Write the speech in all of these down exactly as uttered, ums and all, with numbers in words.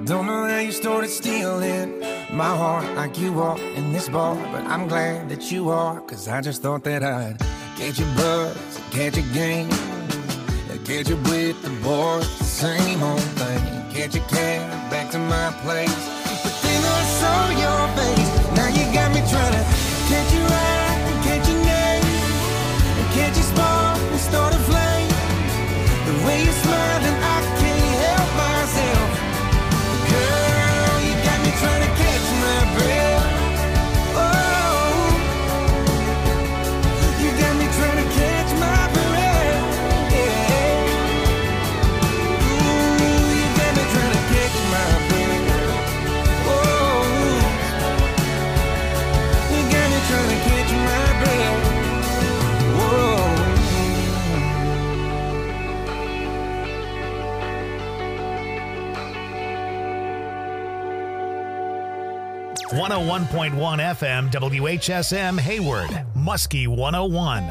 Don't know how you started stealing my heart like you are in this bar, but I'm glad that you are, cause I just thought that I'd get your buzz, get your game, get you with the boys, the same old thing, get your cab back to my place. But then I saw your face, now you got me trying to catch your eye and catch your name, and catch your spark and start a flame. The way you're smiling, I can't help myself. Girl, you got me trying to catch my breath. Oh, you got me trying to catch my breath. Yeah. Ooh, you got me trying to catch my breath. Oh, you got me trying to catch my breath. Whoa. one oh one point one F M W H S M Hayward, Muskie one oh one.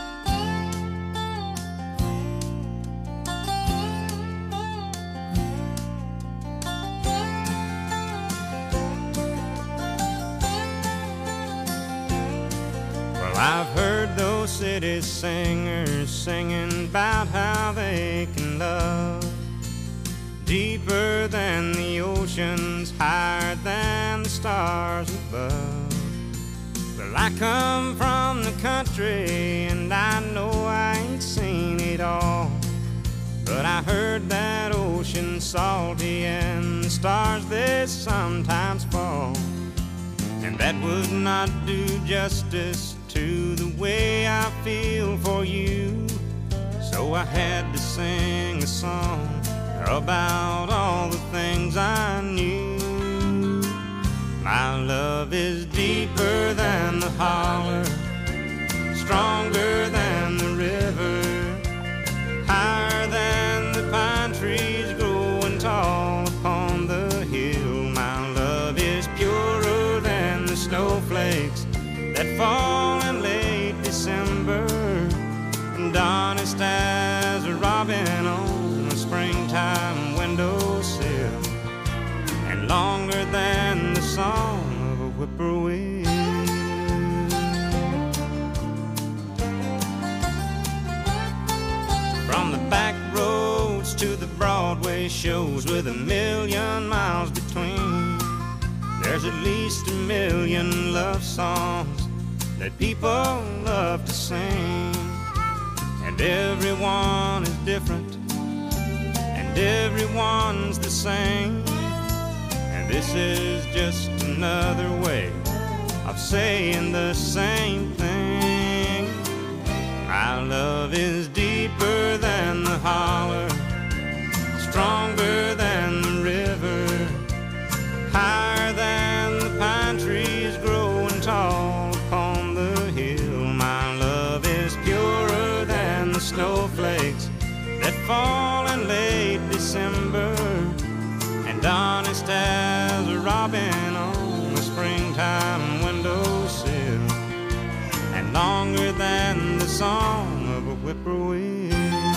Well, I've heard those city singers singing about how they can love deeper than the oceans, higher than the stars above. Well, I come from the country and I know I ain't seen it all, but I heard that ocean's salty and the stars they sometimes fall, and that would not do justice to the way I feel for you. So I had to sing a song about all the things I knew. My love is deeper than the holler, stronger than the river, higher than the pine trees growing tall upon the hill. My love is purer than the snowflakes that fall in late December, and honest as a robin on springtime windowsill, and longer than the song of a whippoorwill. From the back roads to the Broadway shows with a million miles between, there's at least a million love songs that people love to sing, and everyone is different, and everyone's the same, and this is just another way of saying the same thing. My love is deeper than the holler, stronger than the river, higher than the pine trees growing tall upon the hill. My love is purer than the snowflakes that fall in late December, and honest as a robin on a springtime windowsill, and longer than the song of a whippoorwill.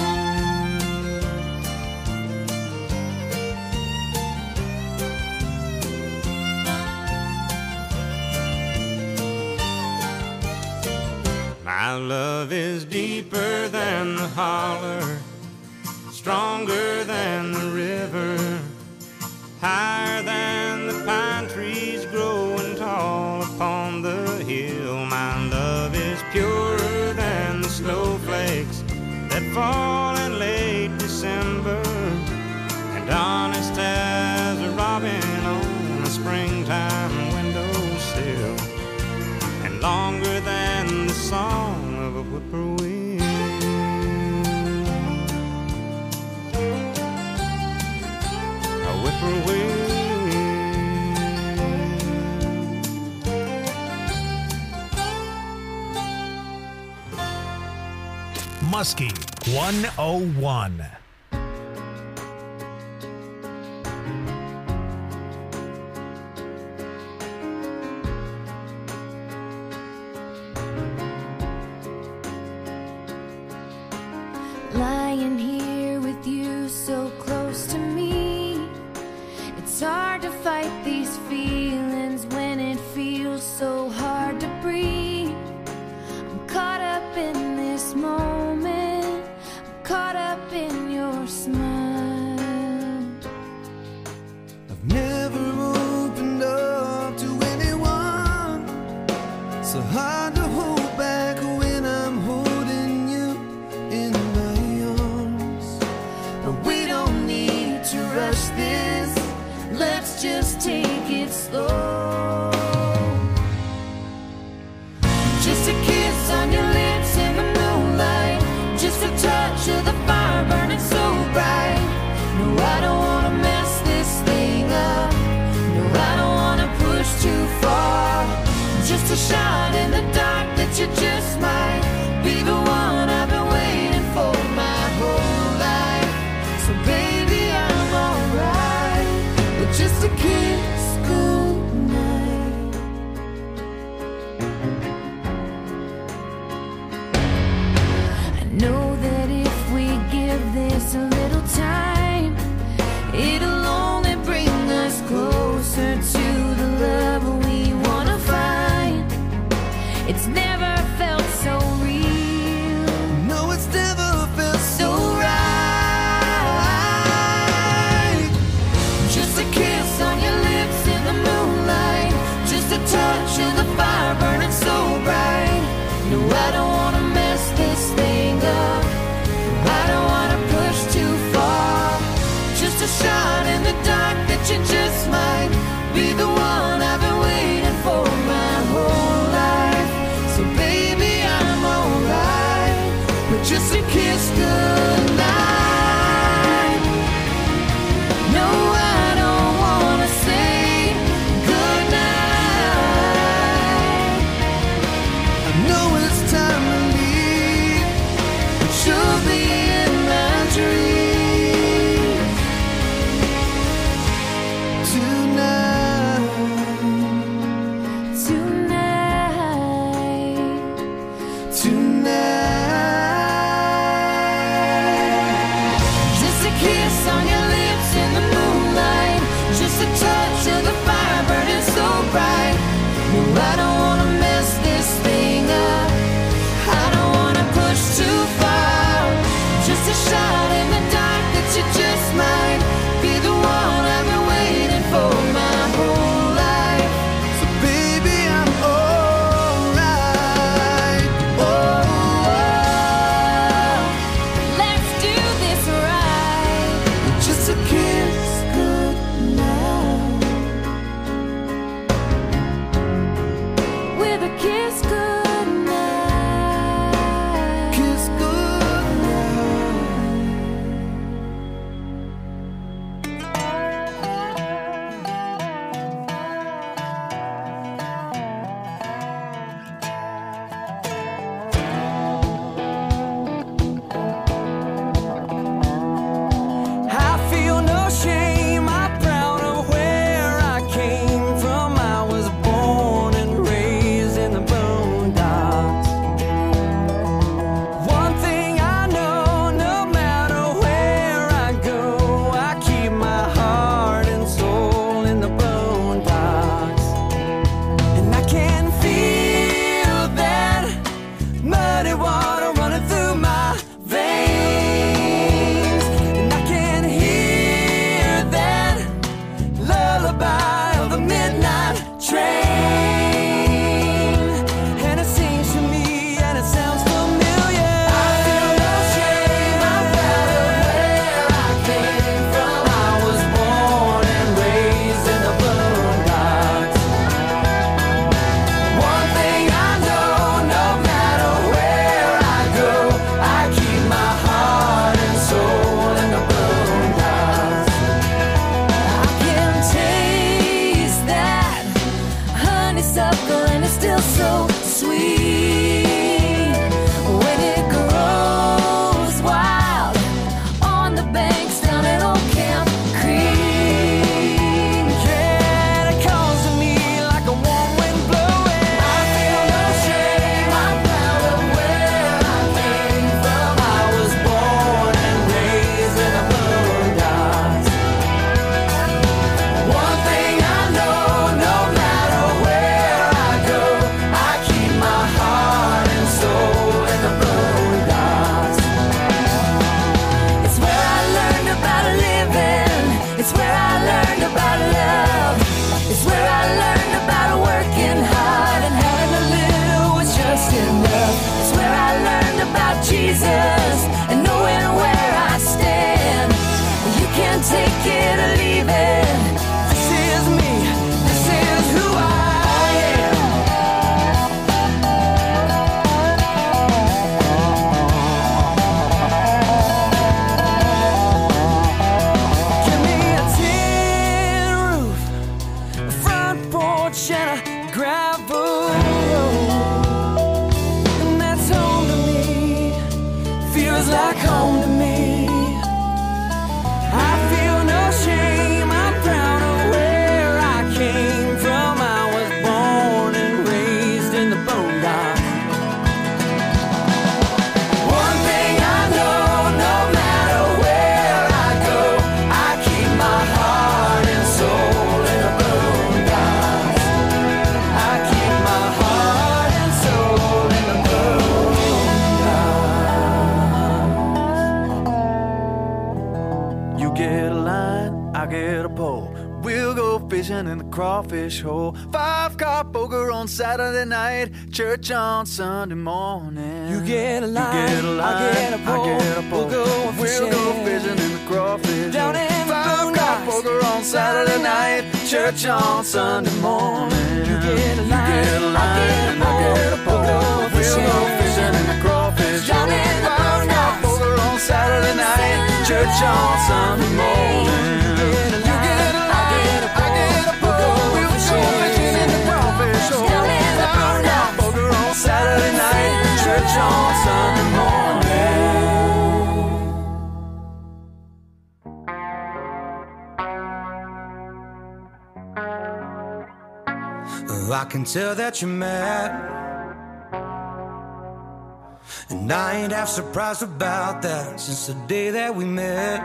My love is deeper than the holler, stronger than the river, higher than the pine trees growing tall upon the hill. My love is purer than the snowflakes that fall in late December, and honest as a robin on a springtime windowsill, and longer than the song of a whippoorwill. Muskie one oh one. Lying here with you so close to me, it's hard feelings when it feels so hard to breathe. I'm caught up in this moment, I'm caught up in your smile. I've never opened up to anyone, so hard to hold back when I'm holding you in my arms. But we don't need to rush this, let's just take it slow. Just a kiss on your lips in the moonlight, just a touch of the fire burning so bright. No, I don't wanna mess this thing up, no, I don't wanna push too far. Just a shot in the dark that you just might be the one I've been waiting for my whole life. So baby, I'm alright with just a kiss goodnight. I know that if we give this a little time, it'll only bring us closer to the love we wanna find. It's never felt so real. No, it's never felt so right. Just a kiss on your lips It's where I learned about love. It's where I learned about working hard and having a little was just enough. It's where I learned about Jesus and knowing where I stand. You can't take it or leave it. This is me. This is who I am. Give me a tin roof, a front porch and a gravel road, and that's home to me. Feels like home to me. I feel no shame, I'm proud of where I came from. I was born and raised in the boondocks. One thing I know, no matter where I go, I keep my heart and soul in the boondocks. I keep my heart and soul in the boondocks. You get a line, I get a pole. We'll go fishing in the crawfish hole. Five car poker on Saturday night, church on Sunday morning. You get a line, you get a line, I get a pole. I get a pole. We'll go fishing, we'll go fishing in the crawfish down hole. In Five car poker on Saturday night, church on Sunday morning. You get a line, you get a line, I get a pole. We'll go fishing in the crawfish down in the Five car poker on Saturday night, church on Sunday morning. Saturday night, church on Sunday morning. I can tell that you're mad, and I ain't half surprised about that. Since the day that we met,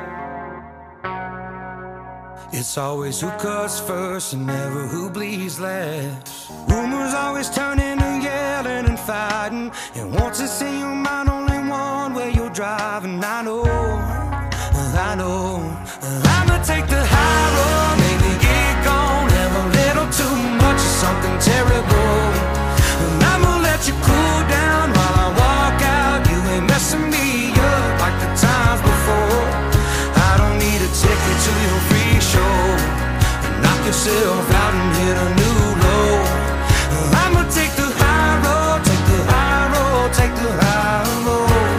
it's always who cuts first and never who bleeds last. Rumors always turn into yelling and fighting, and once it's in your mind, only one way you're driving. I know, I know, I'ma take the high road, maybe get gone, have a little too much of something terrible, and I'ma let you cool down while I walk out. You ain't messing me up like the times before. I don't need a ticket to your free show. Knock yourself out and hit a new low. I'ma take the high road, take the high road, take the high road.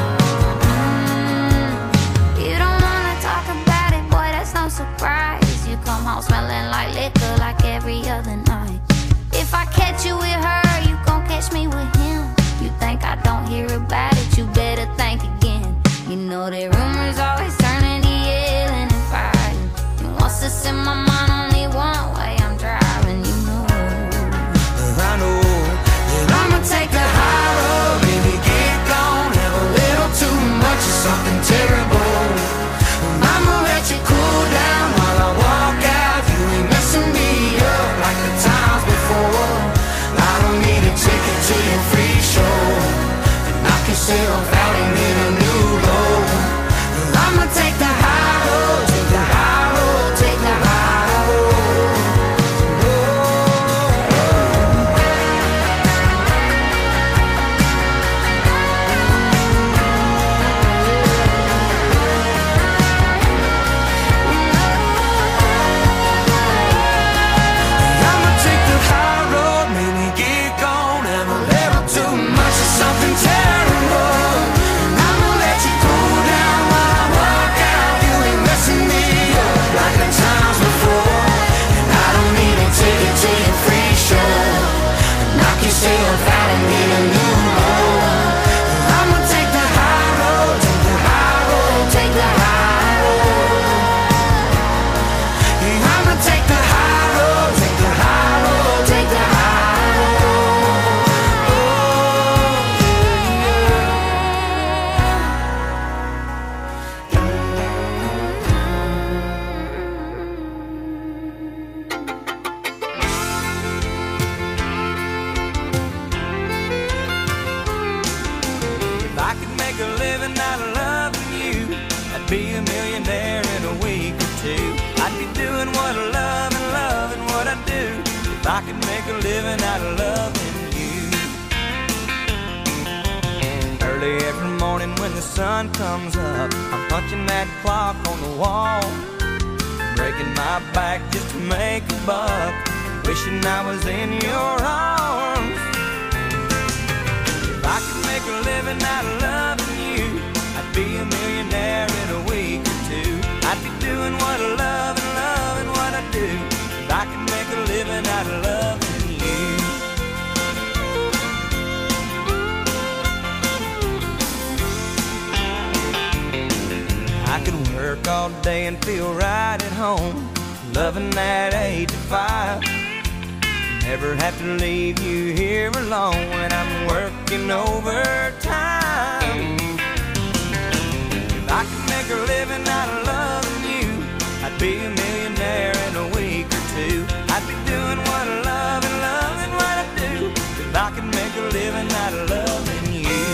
Mm, you don't wanna talk about it, boy, that's no surprise. You come home smelling like liquor like every other night. If I catch you with her, you gon' catch me with him. You think I don't hear about it, you better think again. You know that rumors always turn into yelling and fighting, and once it's in my mind, only one way I'm driving, you know. I know that I'ma take the high road, baby, get gone, have a little too much of something terrible. I'ma let you cool down while I walk out. You ain't messing me up like the times before. I don't need a ticket to your free show, and knock yourself out and hit a new low. I'ma take the high road, take the high road, take the high road. could make a living out of loving you. Early every morning when the sun comes up, I'm punching that clock on the wall, breaking my back just to make a buck, wishing I was in your arms. If I could make a living out of loving you, I'd be a millionaire in a week or two. I'd be doing what I love and loving what I do. If I could make a living out of loving you. I could work all day and feel right at home, loving that eight to five. Never have to leave you here alone when I'm working overtime. If I could make a living out of loving you, I'd be a millionaire in a week or two. I'd be doing what I love and loving what I do. If I could make a living out of loving you.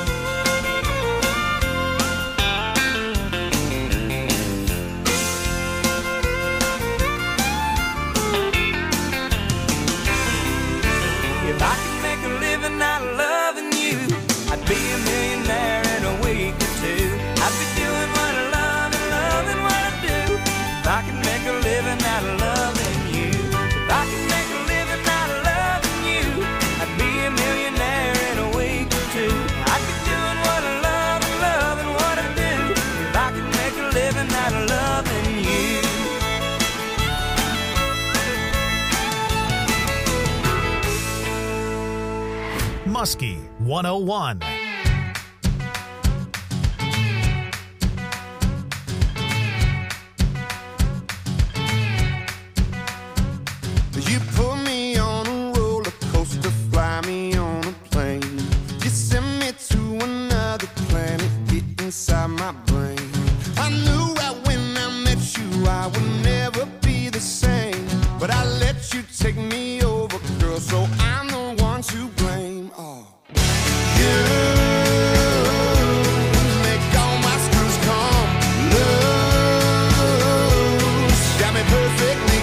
If I could make a living out of loving you, I'd be a millionaire in a week or two. I'd be doing what I love and loving what I do. If I could make a living out of loving you. If I could make a living out of loving you, I'd be a millionaire in a week or two. I'd be doing what I love and loving what I do. If I could make a living out of loving you. Muskie one oh one. You put me on a roller coaster, fly me on a plane. You send me to another planet, get inside my brain. I knew right when I met you I would never be the same, but I let you take me over, girl, so I'm the one to blame. Oh, you make all my screws come loose, got me perfectly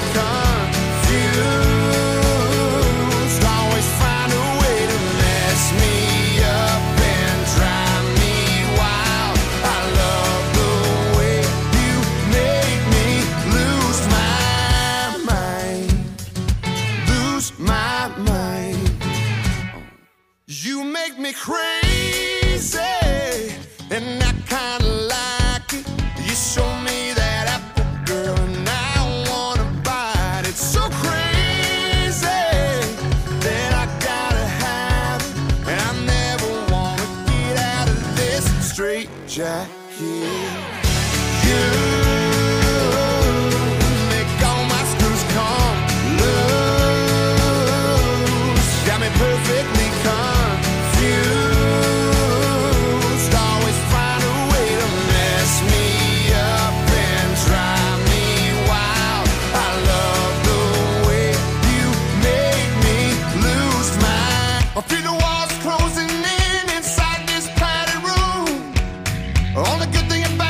confused. Always find a way to mess me up and drive me wild. I love the way you make me lose my mind, lose my mind. You make me crazy, and I kinda like it. You show me that apple, girl, and I wanna bite it. So crazy that I gotta have it, and I never wanna get out of this straight jacket. You make all my screws come loose, got me perfectly confused. Always find a way to mess me up and drive me wild. I love the way you make me lose my. I feel the walls closing in inside this padded room. Only good thing about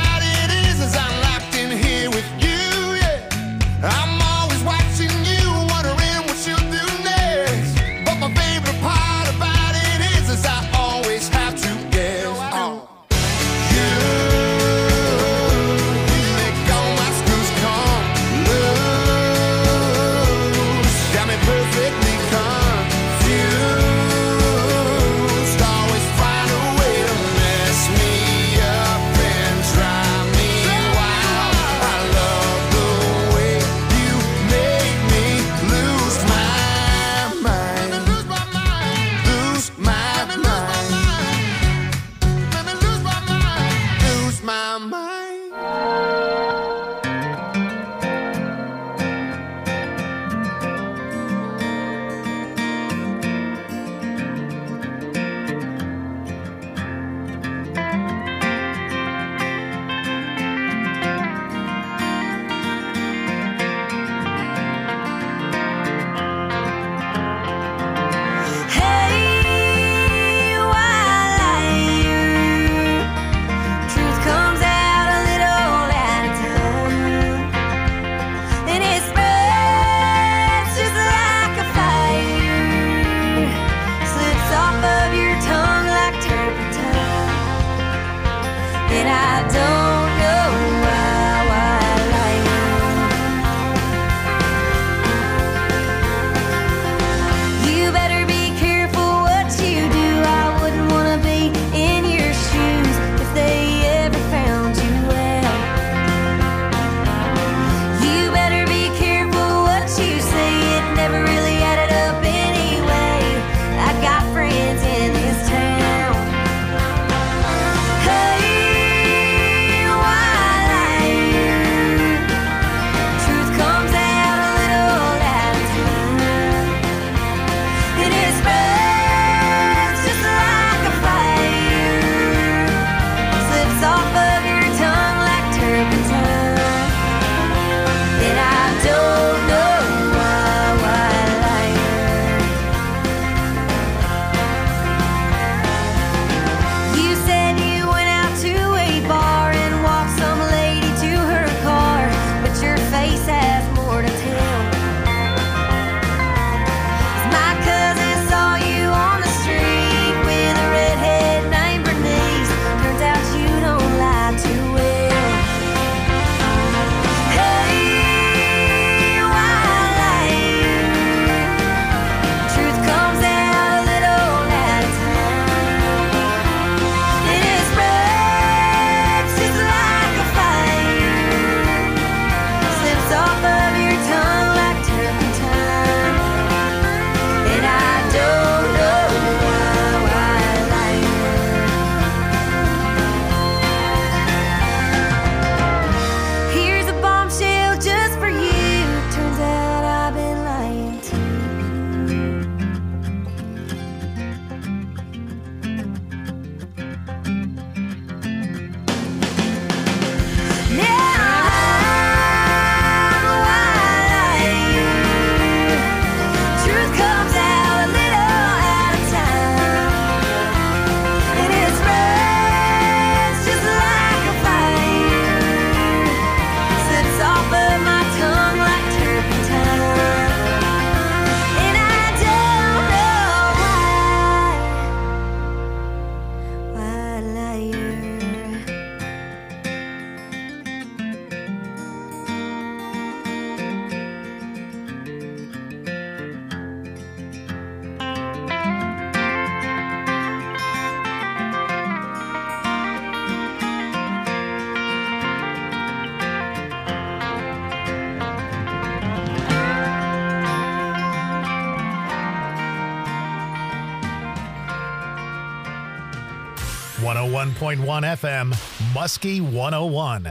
one oh one point one F M, Muskie one oh one.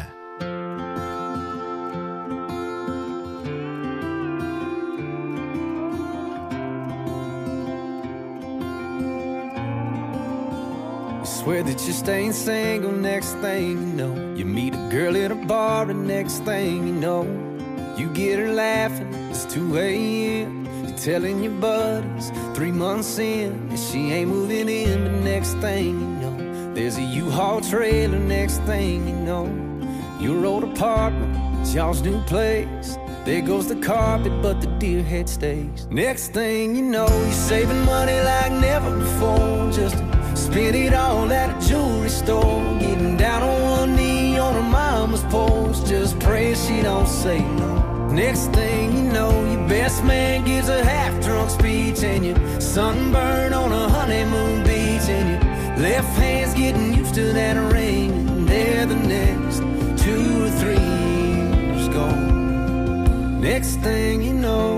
Swear that you're staying single, next thing you know, you meet a girl at a bar, and next thing you know, you get her laughing, it's two a.m. You're telling your buddies, three months in, and she ain't moving in, but next thing you know, there's a U-Haul trailer, next thing you know, your old apartment, it's y'all's new place. There goes the carpet, but the deer head stays. Next thing you know, you're saving money like never before, just to spend it all at a jewelry store. Getting down on one knee on her mama's porch, just praying she don't say no. Next thing you know, your best man gives a half-drunk speech, and you're sunburned on a honeymoon beach, and your left hand's getting used to that ring, and there the next two or three years go. Next thing you know,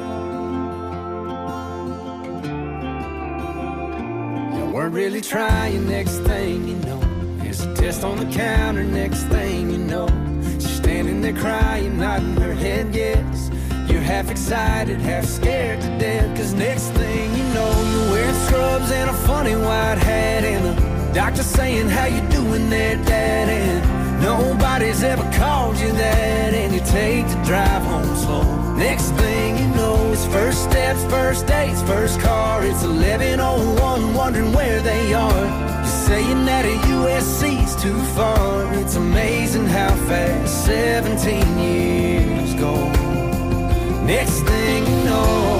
you weren't really trying. Next thing you know, there's a test on the counter. Next thing you know, she's standing there crying, nodding her head yes. You're half excited, half scared to death, cause next thing you know, you're wearing scrubs and a funny white hat, and the doctor saying, how you doing there, Dad? And nobody's ever called you that, and you take the drive home slow. Next thing you know, it's first steps, first dates, first car. It's eleven oh one, wondering where they are. You're saying that a U S C's too far. It's amazing how fast seventeen years go. Next thing you know,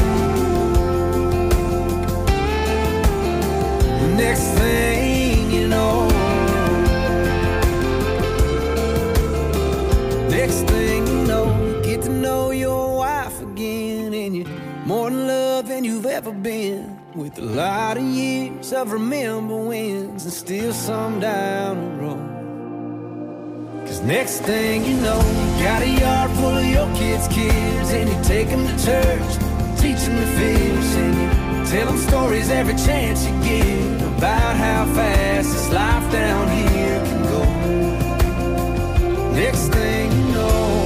next thing you know, next thing you know, you get to know your wife again, and you're more in love than you've ever been, with a lot of years of remember wins, and still some down the road. Cause next thing you know, you got a yard full of your kids' kids, and you take them to church, teach them to fish, and you tell them stories every chance you get about how fast this life down here can go. Next thing you know,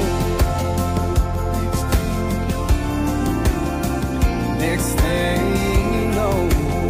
next thing you know,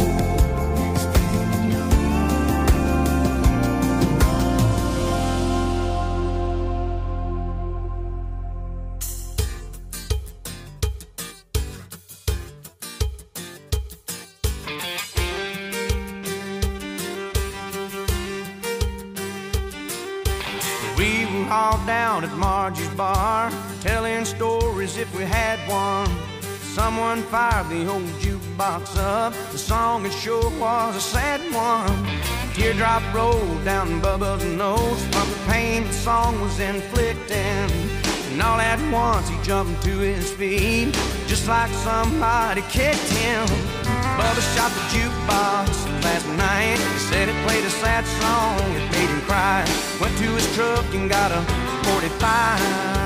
we were all down at Margie's bar, telling stories if we had one. Someone fired the old jukebox up. The song it sure was a sad one. A teardrop rolled down Bubba's nose from the pain the song was inflicting. And all at once he jumped to his feet, just like somebody kicked him. Bubba shot the jukebox last night. He said it played a sad song, it made him cry. Went to his truck and got a forty-five.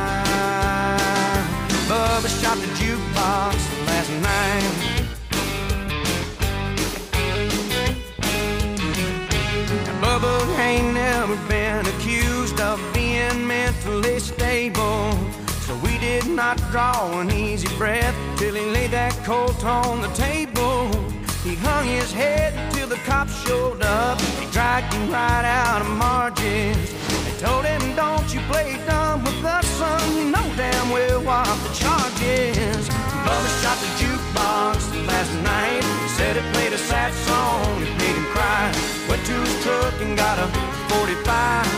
Bubba shot the jukebox last night. Now, Bubba ain't never been accused of being mentally stable, so we did not draw an easy breath till he laid that Colt on the table. He hung his head until the cops showed up. They dragged him right out of Margie's. They told him, don't you play dumb with us, son. You know damn well what the charge is. Bubba shot the jukebox last night. He said it played a sad song, it made him cry. Went to his truck and got a forty-five.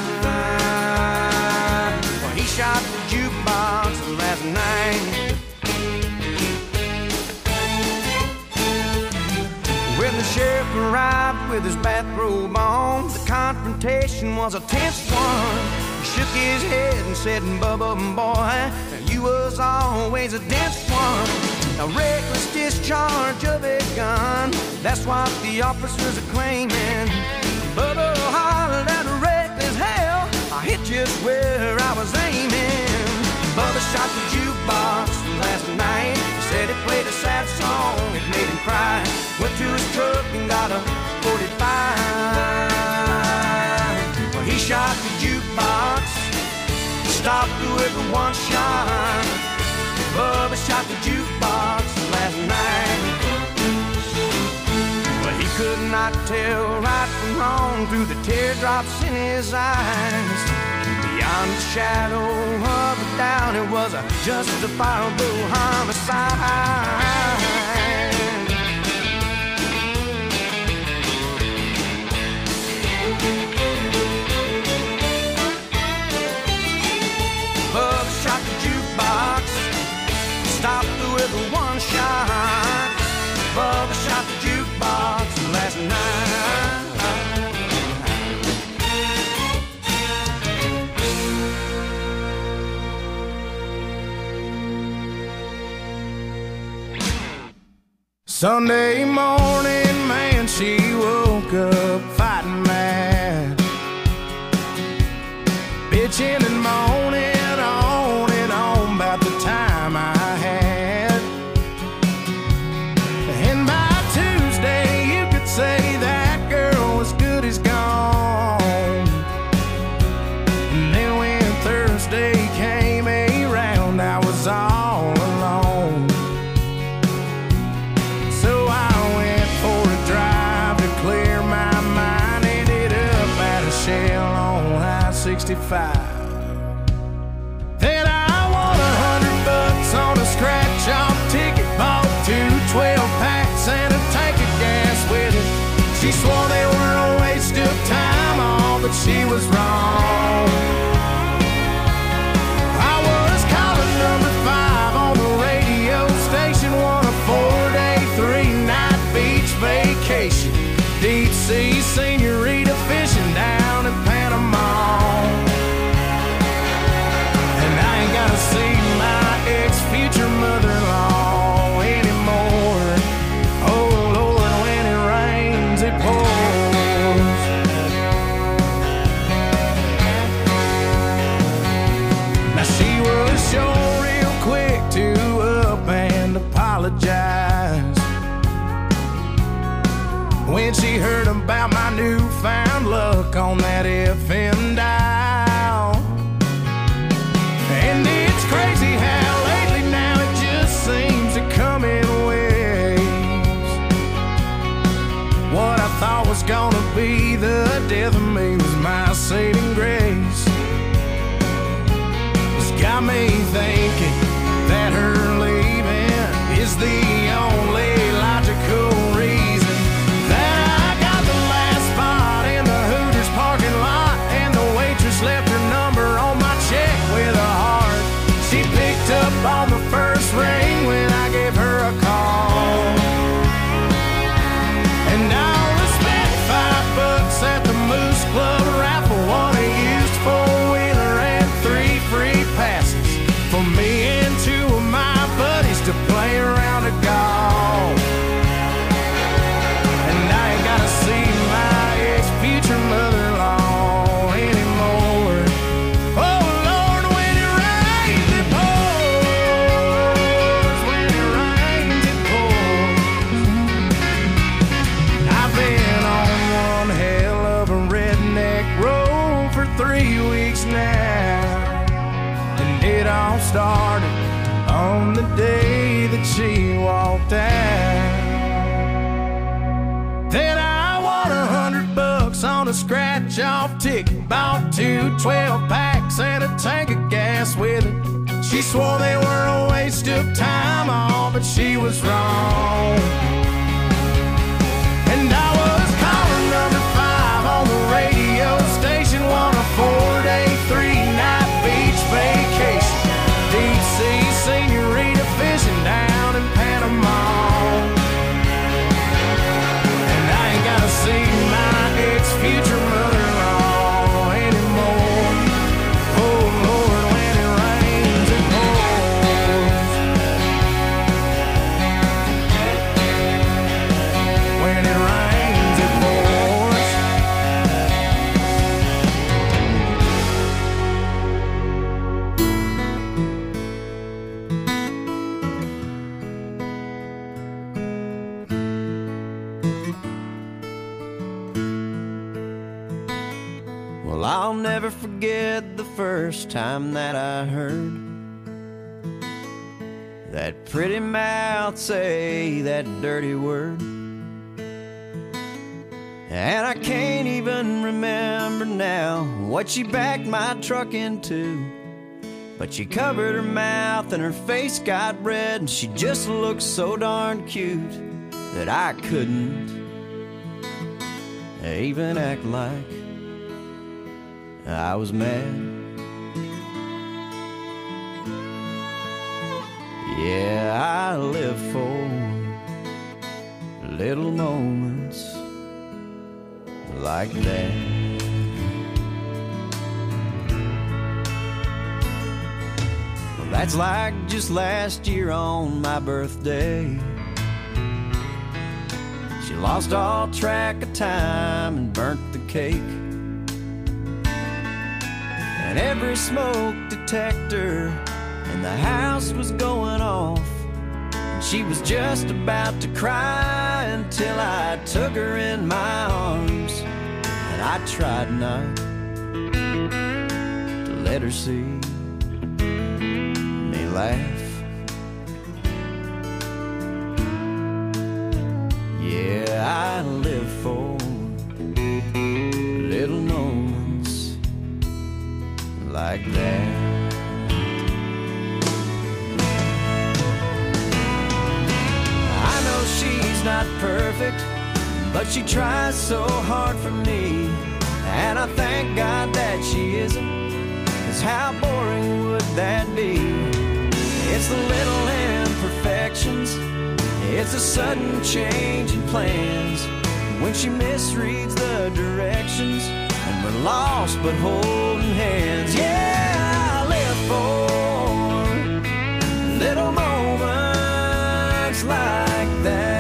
Well, he shot the jukebox last night. When the sheriff arrived with his bathrobe on, the confrontation was a tense one. He shook his head and said, Bubba, boy, you was always a dense one. A reckless discharge of a gun, that's what the officers are claiming. Bubba hollered at a reckless hell, I hit just where I was aiming. Bubba shot the jukebox last night. He said it played a sad song, it made him cry. Went to his truck and got a forty-five. shot the jukebox, stopped through everyone's shine. Bubba shot the jukebox last night. But he could not tell right from wrong through the teardrops in his eyes. Beyond the shadow of a doubt, it was a justifiable homicide. Bubba shot the jukebox, stopped through everyone's shine. Bubba shot the jukebox last night. Sunday morning, man, she woke up fighting mad, bitching and moaning on and on about the time I had. And by Tuesday, you could say that girl was good as gone. And then when Thursday came around, I was all alone. So I went for a drive to clear my mind. Ended up at a Shell on I sixty-five. Then I won a hundred bucks on a scratch-off ticket. Bought two twelve-packs and a tank of gas with it. She swore they were a waste of time, all, but she was wrong. I was calling number five on the radio station, won a four-day, three-night beach vacation. Deep-sea senorita fishing down in Panama. And I ain't gotta see my ex-future mother-in-law anymore. Oh, Lord, when it rains, it pours. Now she was sure real quick to up and apologize when she heard about my newfound luck on that F M dial. And it's crazy how lately now it just seems to come in waves. What I thought was gonna be the death of me was my saving grace. It's got me thinking that her leaving is the only logical reason that I got the last spot in the Hooters parking lot, and the waitress left her number on my check with a heart. She picked up on the first ring when I gave her a call. And I only spent five bucks at the Moose Club raffle, won a used four-wheeler and three free passes for me and two of my buddies to play around a golf. And I ain't gotta see my ex-future mother-in-law anymore. Oh, Lord, when it rains, it pours. When it rains, it pours. I've been on one hell of a redneck road for three weeks now. And it all started on the day that she walked out. Then I won a hundred bucks on a scratch-off ticket. Bought two twelve-packs and a tank of gas with it. She swore they were a waste of time, all, but she was wrong. And I was calling number five on the radio station, won a four-day, three-night beach vacation. Deep-sea senorita fishing down in Panama. And I ain't gotta see my ex-future mother-in-law anymore. Oh, Lord, when it rains, it pours. forget the first time that I heard that pretty mouth say that dirty word. And I can't even remember now what she backed my truck into, but she covered her mouth and her face got red, and she just looked so darn cute that I couldn't even act like I was mad. Yeah, I live for little moments like that. Well, that's like just last year on my birthday. She lost all track of time and burnt the cake. And every smoke detector in the house was going off, and she was just about to cry until I took her in my arms, and I tried not to let her see me laugh. Yeah, I live for little moments like that. She's not perfect, but she tries so hard for me, and I thank God that she isn't, 'cause how boring would that be? It's the little imperfections, it's a sudden change in plans, when she misreads the directions, and we're lost but holding hands. Yeah, I live for little moments like that.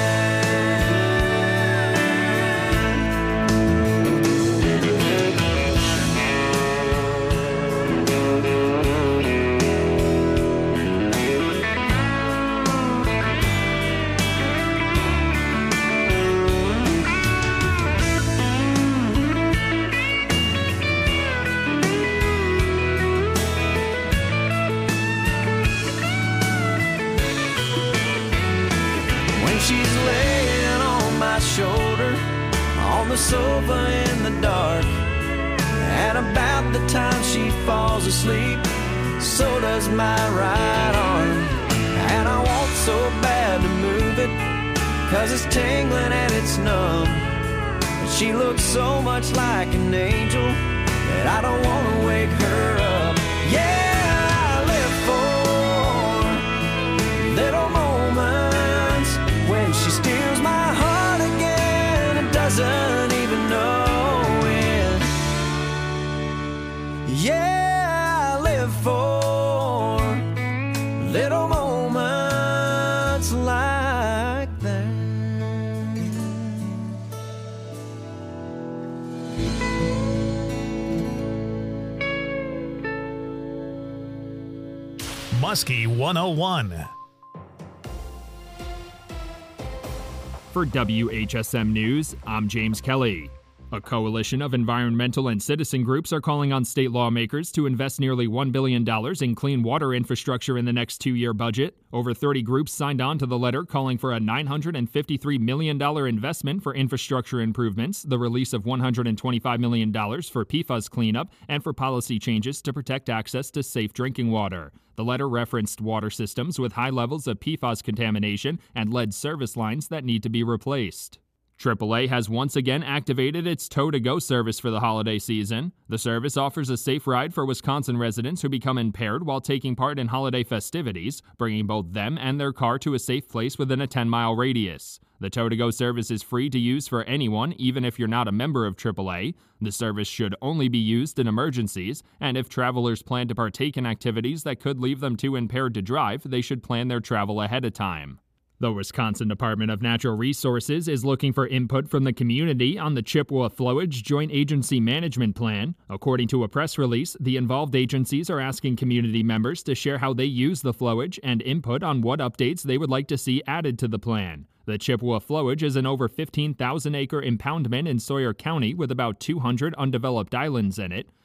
She's laying on my shoulder on the sofa in the dark, and about the time she falls asleep, so does my right arm. And I want so bad to move it, 'cause it's tingling and it's numb, and she looks so much like an angel that I don't want to wake her up. Yeah, I live for little moments when she steals my heart again and doesn't even know it. Yeah, I live for little moments like that. Muskie one oh one. For W H S M News, I'm James Kelly. A coalition of environmental and citizen groups are calling on state lawmakers to invest nearly one billion dollars in clean water infrastructure in the next two-year budget. Over thirty groups signed on to the letter calling for a nine hundred fifty-three million dollars investment for infrastructure improvements, the release of one hundred twenty-five million dollars for P FAS cleanup, and for policy changes to protect access to safe drinking water. The letter referenced water systems with high levels of P FAS contamination and lead service lines that need to be replaced. triple A has once again activated its Tow-to-Go service for the holiday season. The service offers a safe ride for Wisconsin residents who become impaired while taking part in holiday festivities, bringing both them and their car to a safe place within a ten-mile radius. The Tow-to-Go service is free to use for anyone, even if you're not a member of triple A. The service should only be used in emergencies, and if travelers plan to partake in activities that could leave them too impaired to drive, they should plan their travel ahead of time. The Wisconsin Department of Natural Resources is looking for input from the community on the Chippewa Flowage Joint Agency Management Plan. According to a press release, the involved agencies are asking community members to share how they use the flowage and input on what updates they would like to see added to the plan. The Chippewa Flowage is an over fifteen thousand acre impoundment in Sawyer County with about two hundred undeveloped islands in it.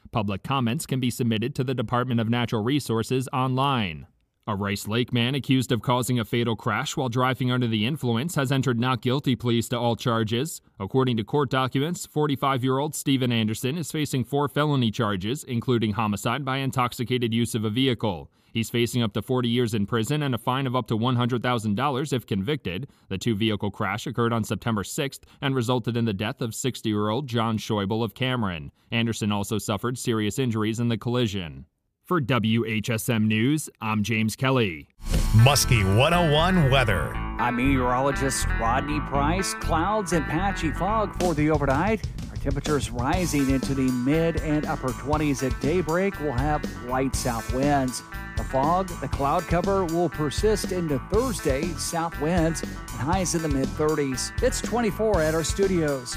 Public comments can be submitted to the Department of Natural Resources online. A Rice Lake man accused of causing a fatal crash while driving under the influence has entered not guilty pleas to all charges. According to court documents, forty-five-year-old Stephen Anderson is facing four felony charges, including homicide by intoxicated use of a vehicle. He's facing up to forty years in prison and a fine of up to one hundred thousand dollars if convicted. The two-vehicle crash occurred on September sixth and resulted in the death of sixty-year-old John Schäuble of Cameron. Anderson also suffered serious injuries in the collision. For W H S M News, I'm James Kelly. Muskie one oh one weather. I'm meteorologist Rodney Price. Clouds and patchy fog for the overnight. Our temperatures rising into the mid and upper twenties at daybreak. We'll have light south winds. The fog, the cloud cover will persist into Thursday. South winds and highs in the mid thirties. It's twenty-four at our studios.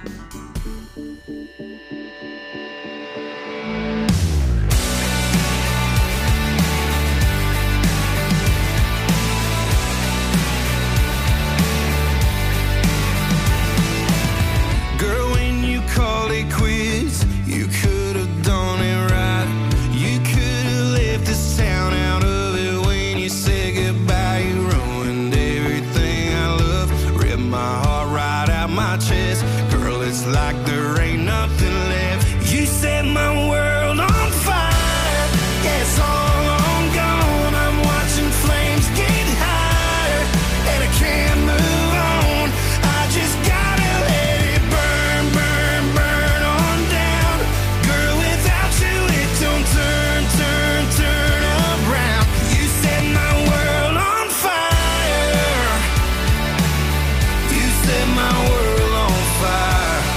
Like there ain't nothing left. You set my world on fire. Yeah, it's all on gone. I'm watching flames get higher, and I can't move on. I just gotta let it burn, burn, burn on down. Girl, without you it don't turn, turn, turn around. You set my world on fire. You set my world on fire.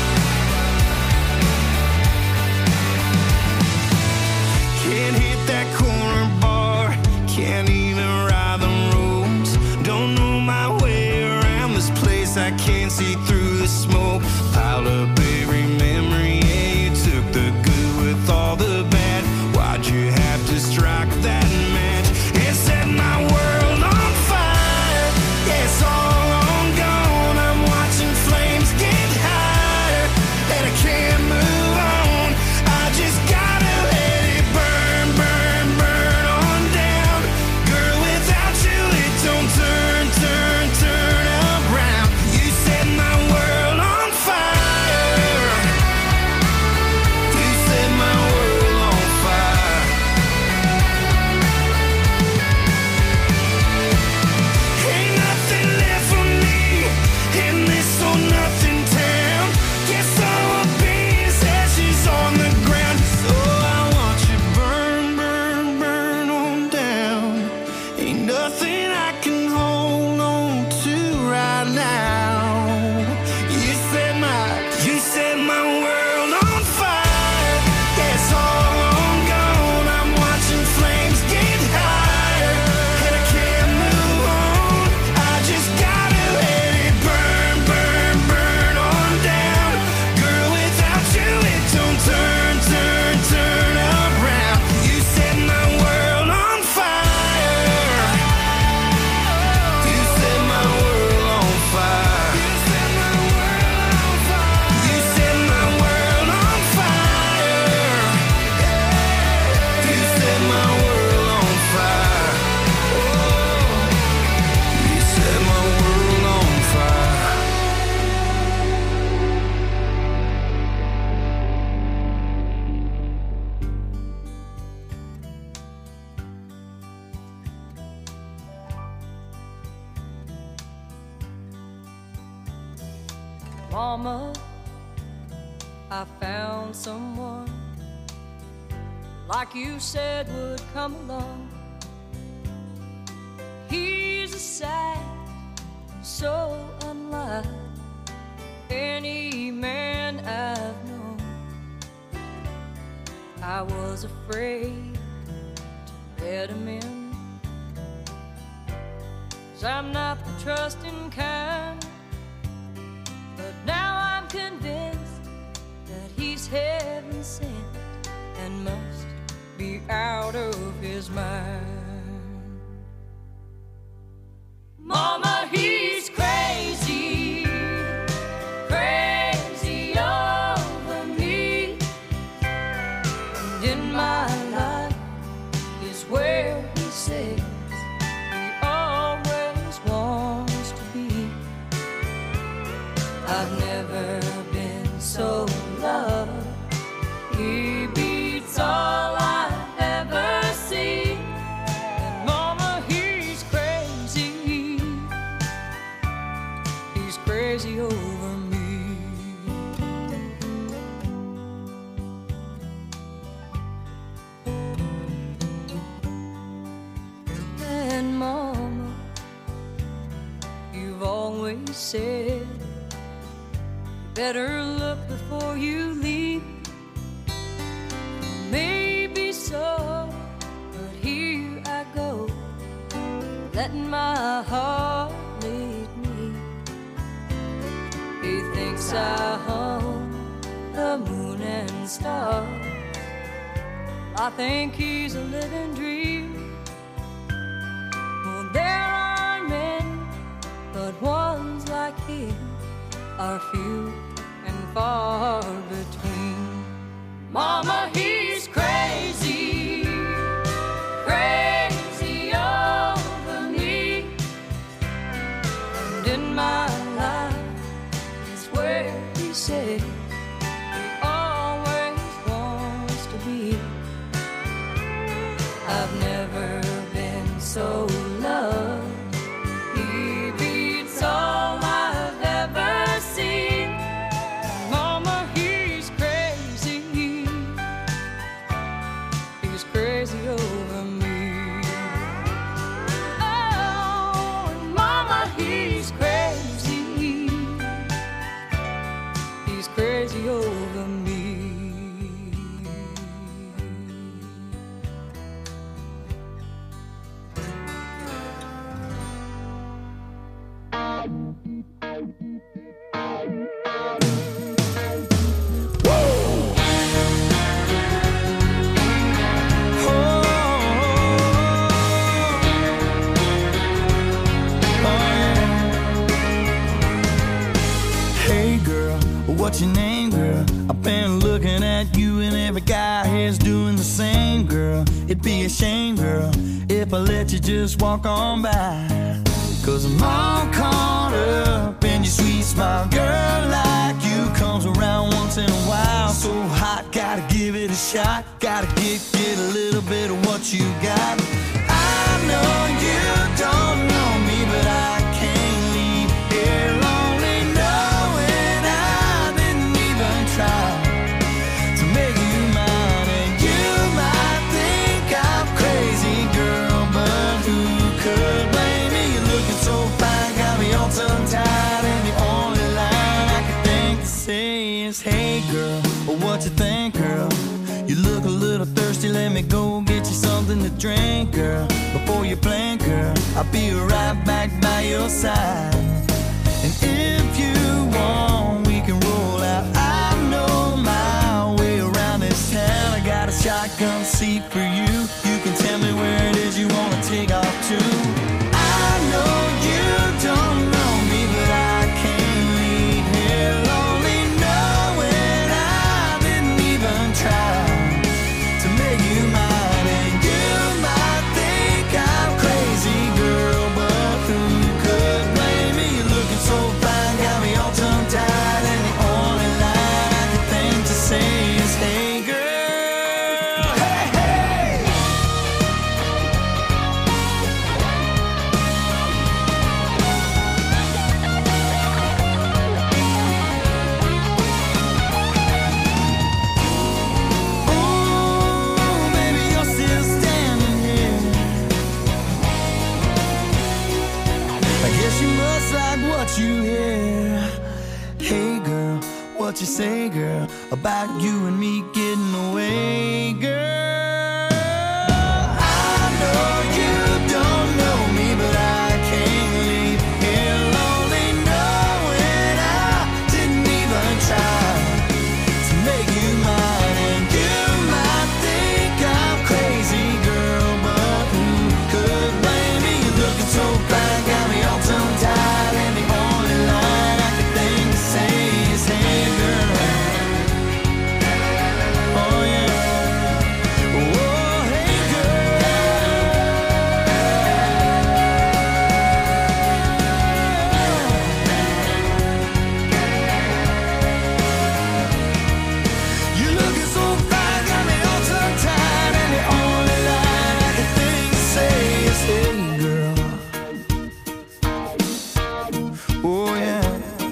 Can't hit that corner bar, can't even ride the roads. Don't know my way around this place, I can't see through the smoke. Piled up every memory, yeah, you took the good with all the bad. Why'd you have to strike that match? It set my world on fire. Yeah, it's all on gone. I'm watching flames get higher, and I can't move on. I just gotta let it burn, burn, burn on down. Girl, without you it don't turn, turn, turn around. You set my world on fire. You set my world on fire. Ain't nothing left for me in this old nothing town. Guess all I'll be is ashes on the ground. So I want you burn, burn, burn on down. Ain't nothing I can hold on to right now. You set my, you set my world on fire. Yeah, it's all on gone. I'm watching flames get higher, and I can't move on. I just gotta let it burn, burn, burn on down. Girl, without you it don't turn, turn, turn around. You set my world on fire. You set my world on fire. You set my world on fire. You set my world on fire. You set my world on fire. Oh, you set my world on fire. Mama, I found someone like you said would come along. He's a sight so unlike any man I've known. I was afraid to let him in, 'cause I'm not the trusting kind. But now I'm convinced that he's heaven sent and must be out of his mind. Mama, he's crazy, crazy over me. he said, better look before you leave. Maybe so, but here I go, letting my heart lead me. He thinks I own the moon and stars. I think he's a living dream. Well, there are many, but ones like him are few and far between. Mama, he's crazy, crazy over me. And in my life is where he says he always wants to be. I've never been so loved. He beats all I've ever seen. Mama, he's crazy. He's crazy over me. Oh, Mama, he's crazy. He's crazy over me. Hey girl, what's your name, girl? I've been looking at you and every guy here's doing the same, girl. It'd be a shame, girl, if I let you just walk on by. Cause I'm all caught up in your sweet smile. Girl like you comes around once in a while. So hot, gotta give it a shot. Gotta get, get a little bit of what you got. I know you don't know me, but I can't leave here lonely knowing I didn't even try to make you mine. And you might think I'm crazy, girl, but who could blame me? You're looking so fine, got me all tongue-tied, and the only line I can think to say is, hey girl, what you think, girl? You look a little thirsty, let me go get you something to drink, girl. Before you blink, girl, I'll be right back by your side. And if you want, we can roll out. I know my way around this town. I got a shotgun seat for you. You can tell me where it is you want to take off to. I know you don't know me, but I can't leave here lonely knowing I didn't even try to make you mine. And you might think I'm crazy, girl, but who could blame me? You're looking so fine, got me all tongue-tied, and the only line I can think to say is, hey girl, hey, hey. Ooh, baby, you're still standing here. I guess you must like what you hear. Hey girl, what you say, girl, about you and me getting away, girl? I know you don't know me, but I can't leave here lonely knowing I didn't even try to make you mine. And you might think I'm crazy, girl, but who could blame me? You're looking so fine, got me all tongue-tied, and the only line I can think to say is, hey girl. Oh yeah. Oh, hey girl. You looking so fine, got me all tongue-tied, and the only line I can think to say is, hey girl. Oh yeah.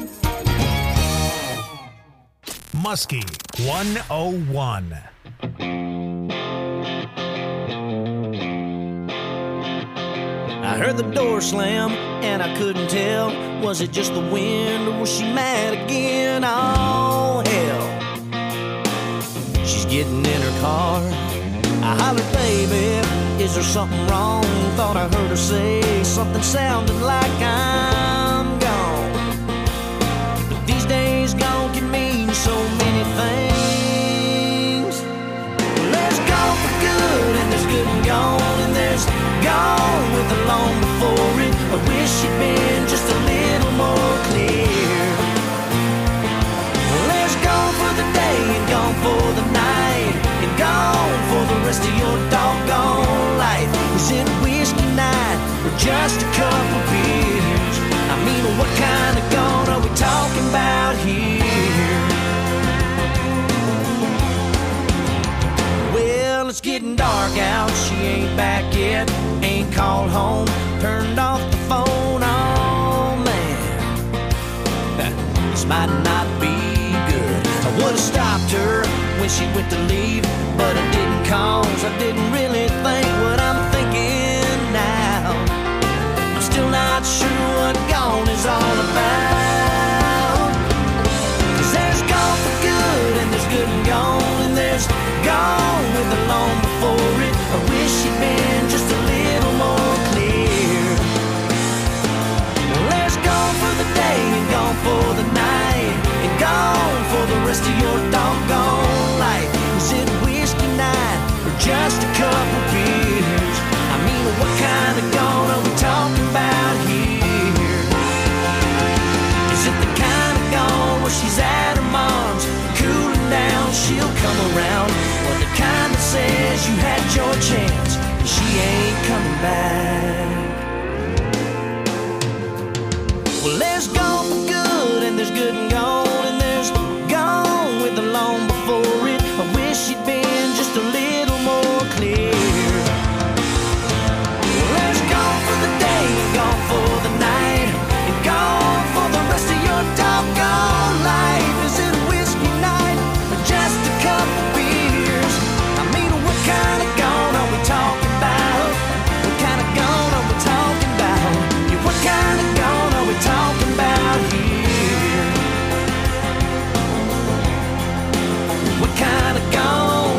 Muskie one oh one. I heard the door slam, and I couldn't tell, was it just the wind or was she mad again? Oh, hell. She's getting in her car. I hollered, baby, is there something wrong? Thought I heard her say something sounding like I'm gone. But these days gone can mean so many things. Well, there's gone for good, and there's good and gone, and there's gone with the long before it. I wish she'd been just a little more clear. Well, there's gone for the day and gone for the night, and gone for the rest of your doggone life. Is it whiskey night or just a couple beers? I mean, what kind of gone are we talking about here? Well, it's getting dark out, she ain't back yet, ain't called home, turned off the phone. Oh man, this might not be good. I would've stopped her when she went to leave, but I didn't, cause I didn't really think what I'm thinking now. I'm still not sure what gone is all about. Cause there's gone for good, and there's good and gone, and there's gone with the long before it. I wish she'd been just a little more clear. Well, there's gone for the day and gone for the night, and gone for the rest of your doggone life. Is it whiskey night or just a couple beers? I mean, what kind of gone are we talking about here? Is it the kind of gone where she's at her mom's, cooling down, she'll come around? Or the kind that says you had your chance, and she ain't coming back? Well, there's gone for good, and there's good and gone, and there's gone with the long before it. I wish she'd been just a little more clear. Well, there's gone for the day and gone for the night, and gone for the rest of your doggone life. Is it whiskey night or just a couple beers? I mean, what kind of gone are we talking about? What kind of gone are we talking about? Yeah, what kind of gone are we talking about here? What kind of gone?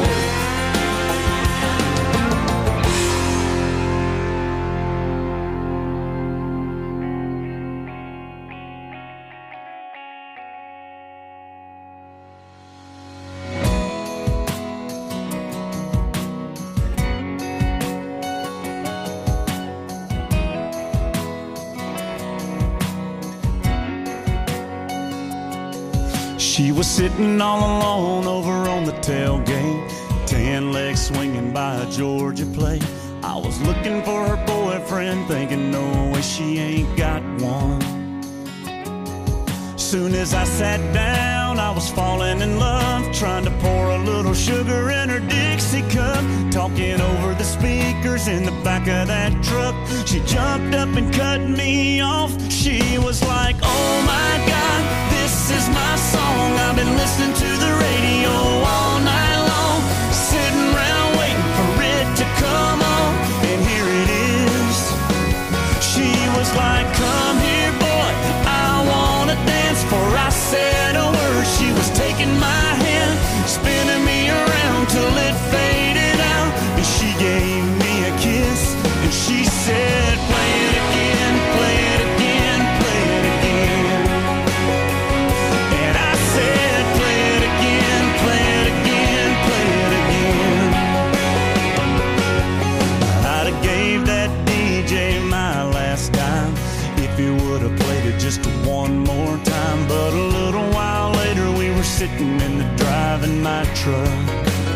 She was sitting all alone over on the tailgate, tan legs swinging by a Georgia plate. I was looking for her boyfriend, thinking no way she ain't got one. Soon as I sat down, I was falling in love, trying to pour a little sugar in her Dixie cup, talking over the speakers in the back of that truck. She jumped up and cut me off. She was like, oh my God, this is my song. I've been listening to the radio all night long, sitting around waiting for it to come on, and here it is. She was like, come here, boy, I wanna dance. For I said a word, she was taking my hand, spinning me around till it faded out, and she gave me a kiss, and she said, play it again, play it again, play it again. And I said, play it again, play it again, play it again. I'd have gave that D J my last dime if he would have played it just one more time. But a little while later we were sitting in the drive in my truck.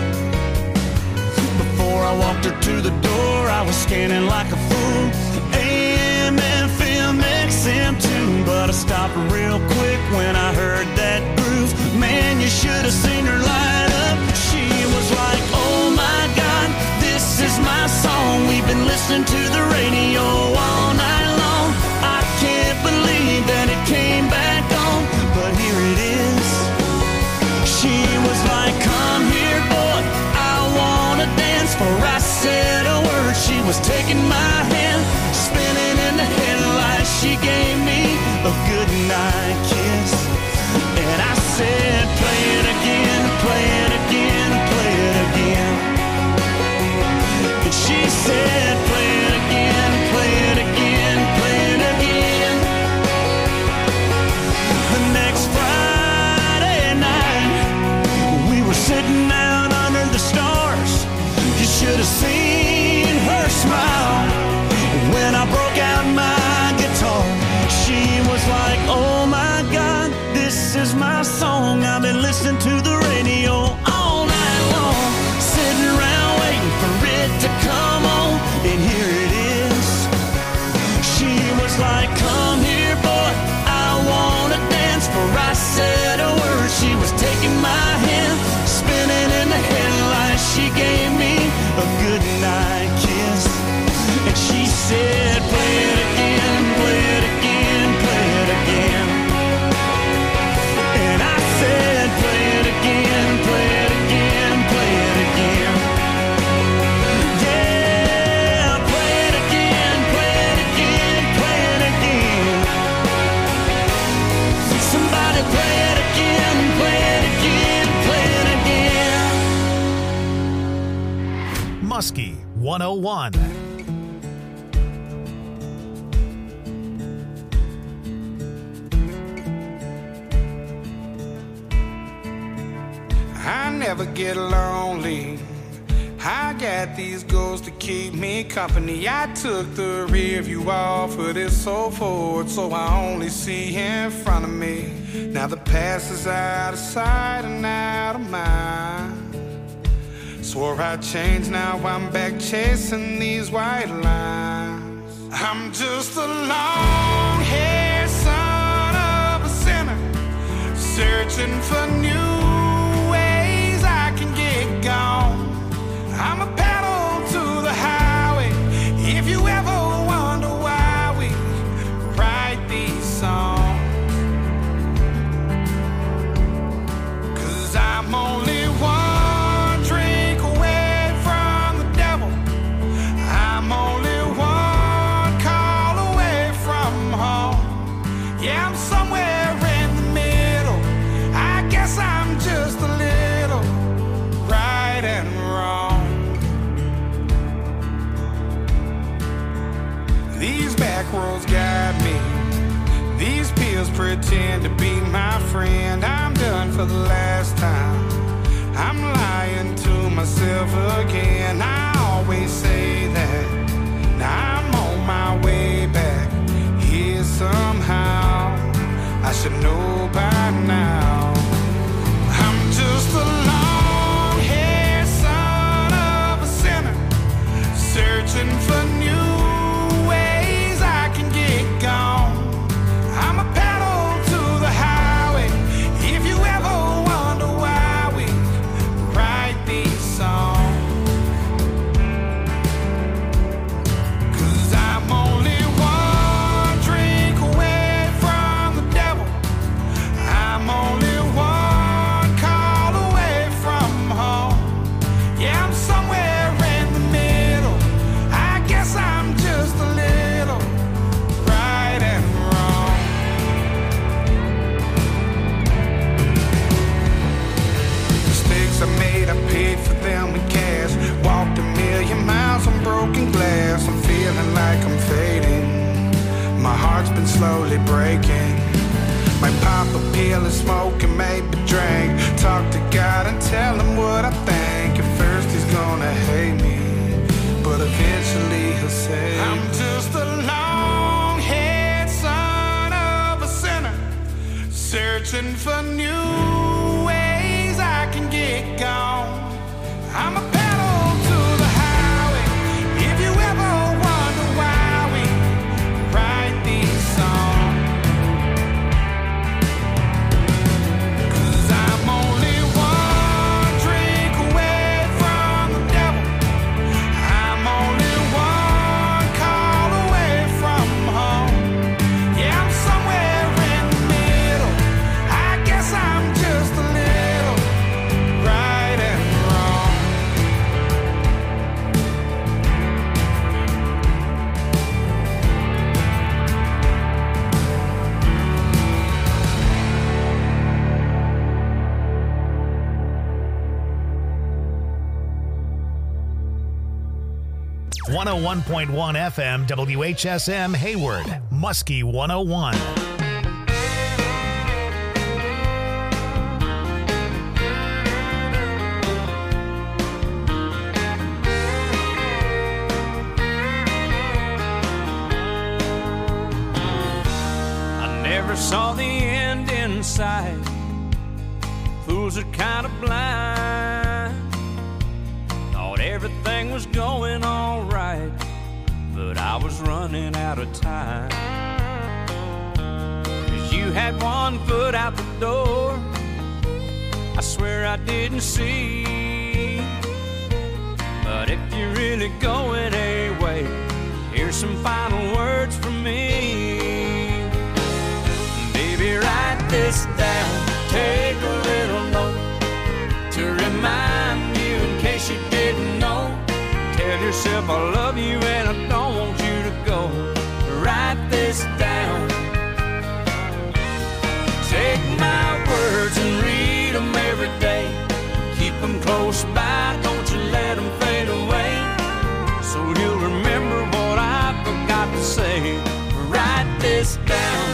Before I walked her to the door, I was scanning like a fool, A M, F M, X M too. But I stopped real quick when I heard that groove. Man, you should have seen her light up. She was like, oh my God, this is my song. We've been listening to the radio all night long. I can't believe that it came back on, but here it is. She was like, come here, boy, I wanna dance. For I said a word, she was taking my hand, spinning Muskie one oh one. I never get lonely. I got these goals to keep me company. I took the rear view off of this old Ford, so I only see in front of me. Now the past is out of sight and out of mind. Swore I'd change, now I'm back chasing these white lines. I'm just a long-haired son of a sinner, searching for new ways I can get gone. I'm a pedal to the highway. If you ever wonder why we write these songs, 'cause I'm only one drink away from the devil. I'm only one call away from home. Yeah, I'm somewhere in the middle. I guess I'm just a little right and wrong. These back roads guide me. These pills pretend to be my friend. I'm done for the last time. I'm lying to myself again. I always say that. Now I'm on my way back here somehow. I should know by now. I'm just a long-haired son of a sinner, searching for new ways I can get gone. I'm a pedal to the highway. If you ever wonder why we write these songs, 'cause I'm only one drink away from the devil. I'm only one call away from home. Yeah, I'm somewhere in the middle. I guess I'm just a little right and wrong. Mistakes I made, I paid for them in cash. Walked a million miles on broken glass. I'm feeling like I'm fading. My heart's been slowly breaking. Might pop a pill and smoke and maybe drink. Talk to God and tell him what I think. At first he's gonna hate me, but eventually he'll say, I'm just a long-haired son of a sinner, searching for new ways I can get gone. I'm a pedal to the highway. If you ever wonder why we write these songs, 'cause I'm only one drink away from the devil. I'm only one call away from home. Yeah, I'm somewhere in the middle. I guess I'm just a little right and wrong. one oh one point one F M W H S M Hayward, Muskie one oh one. I never saw the end in sight. Fools are kind of blind. Thought everything was going all right, but I was running out of time. 'Cause you had one foot out the door, I swear I didn't see. But if you're really going away, here's some final words from me. Baby, write this down, take a little note to remind you in case you didn't know. Tell yourself I love you and I don't want you to go. Write this down, take my words and them every day. Keep them close by, don't you let them fade away. write this down.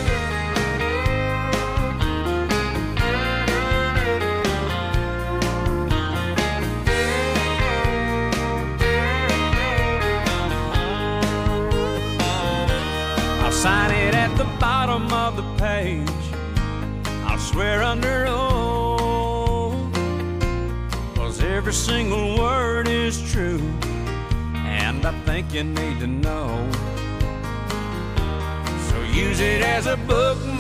I'll sign it at the bottom of the page. I'll swear under oath, 'cause every single word is true, and I think you need to know. So use it as a bookmark